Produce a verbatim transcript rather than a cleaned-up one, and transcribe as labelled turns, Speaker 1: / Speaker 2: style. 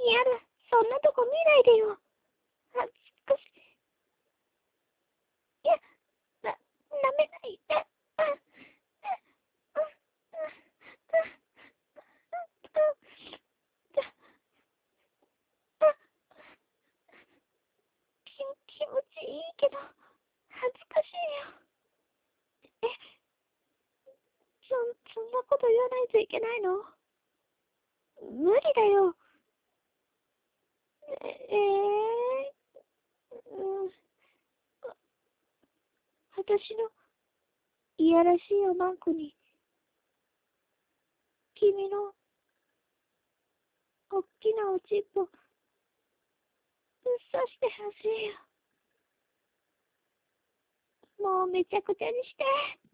Speaker 1: やだ、そんなとこ見ないでよ。恥ずかしい。いや、な、舐めないで。あ、あ、あ、あ、あ、気、気持ちいいけど、恥ずかしいよ。え、そ、そんなこと言わないといけないの？無理だよ。え、えー、うん、私のいやらしいおまんこに、君のおっきなおちっぽ、ぶっ刺してほしいよ。もうめちゃくちゃにして。